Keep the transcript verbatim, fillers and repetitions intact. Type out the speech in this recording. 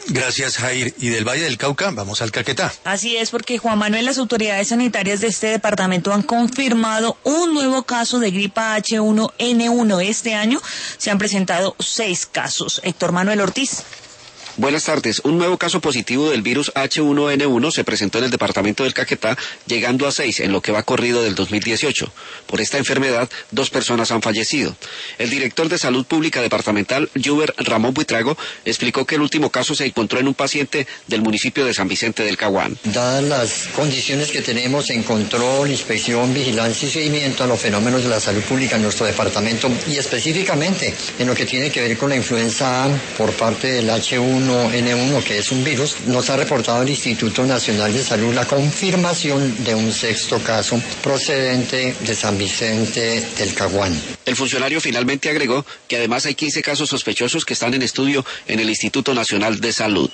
Gracias, Jair. Y del Valle del Cauca, vamos al Caquetá. Así es, porque Juan Manuel, las autoridades sanitarias de este departamento han confirmado un nuevo caso de gripa H uno N uno. Este año se han presentado seis casos. Héctor Manuel Ortiz. Buenas tardes. Un nuevo caso positivo del virus H uno N uno se presentó en el departamento del Caquetá, llegando a seis en lo que va corrido del dos mil dieciocho. Por esta enfermedad, dos personas han fallecido. El director de Salud Pública Departamental, Yuber Ramón Buitrago, explicó que el último caso se encontró en un paciente del municipio de San Vicente del Caguán. Dadas las condiciones que tenemos en control, inspección, vigilancia y seguimiento a los fenómenos de la salud pública en nuestro departamento, y específicamente en lo que tiene que ver con la influenza A por parte del H uno N uno, que es un virus, nos ha reportado el Instituto Nacional de Salud la confirmación de un sexto caso procedente de San Vicente del Caguán. El funcionario finalmente agregó que además hay quince casos sospechosos que están en estudio en el Instituto Nacional de Salud.